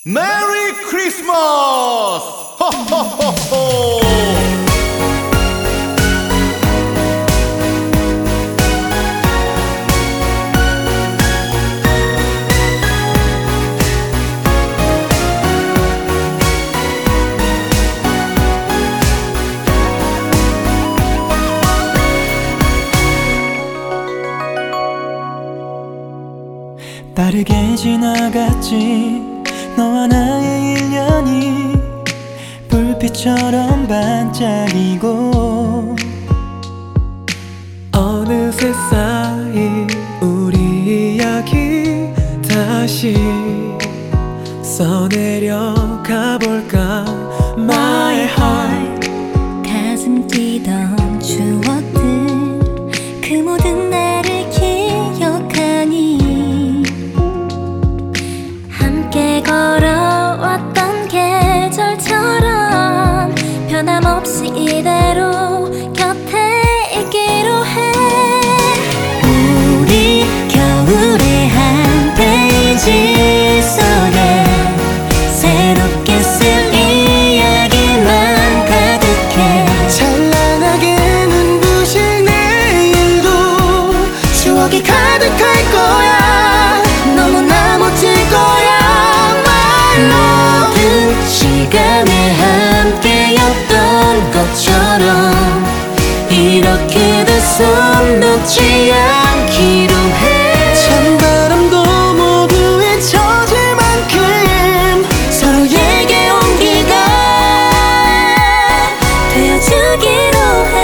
메리 크리스마스! 호호호호! 빠르게 지나갔지 너와 나의 1년이 불빛처럼 반짝이고 어느새 쌓인 우리 이야기 다시 써내려 가볼까 My heart 가슴 뛰던 추억들 그 모든 나를 기억하니 함께 걸어왔던 계절처럼 변함없이 이대로 곁에 있기로 해 우리 겨울의 한 페이지 속에 새롭게 쓸 이야기만 가득해 찬란하게 눈부신 내일도 추억이 가득할 거야 너무나 멋질 거야 모든 시간에 함께였던 것처럼 이렇게도 손 놓지 않기로 해 찬바람도 모두 잊혀질 만큼 서로에게 온기가 되어주기로 해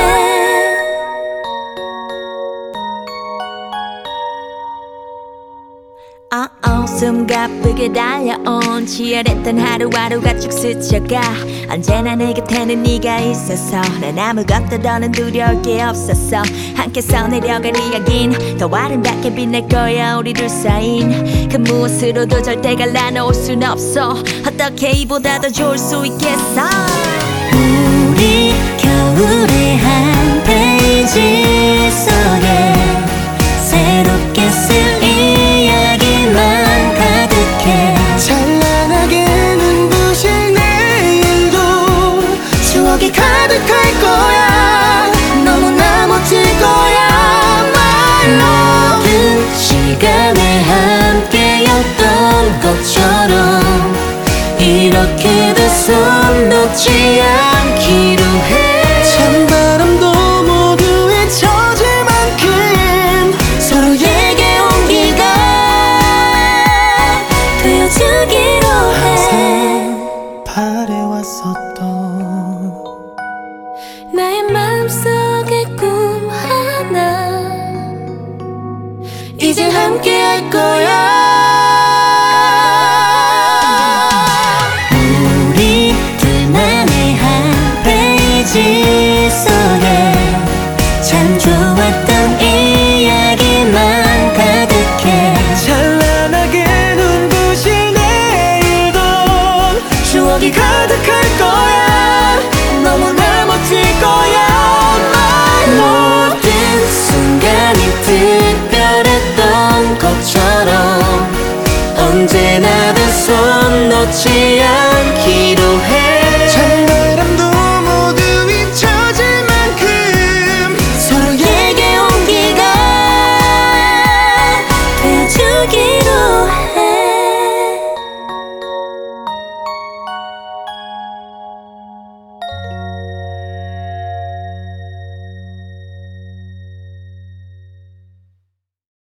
숨가쁘게 달려온 치열했던 하루하루가 쭉 스쳐가 언제나 내 곁에는 네가 있어서 난 아무것도 더는 두려울 게 없었어 함께 써내려갈 이야긴 더 아름답게 빛날 거야 우리 둘 사이인 그 무엇으로도 절대 갈라놓을 순 없어 어떻게 이보다 더 좋을 수 있겠어 우리 겨울의 한 페이지 속에 새롭게 쓸 이야기만 가득해 찬란하게 눈부신 내일도 추억이 가득할 거야 너무나 멋질 거야 모든 시간에 함께였던 것처럼 이렇게도 손 놓지 않기로 해 찬바람도 모두 잊혀질 만큼 서로에게 온기가 되어주기로 해 바래왔었던 나의 마음속의 꿈 하나 이제 함께 할 거야 우리 둘만의 한 페이지 속에 참 좋았던 이야기만 가득해 찬란하게 눈부신 내일도 추억이 가득할 거야 너무나 멋질 거야 모든 순간이 특별했던 것처럼 언제나 두 손 놓지 않아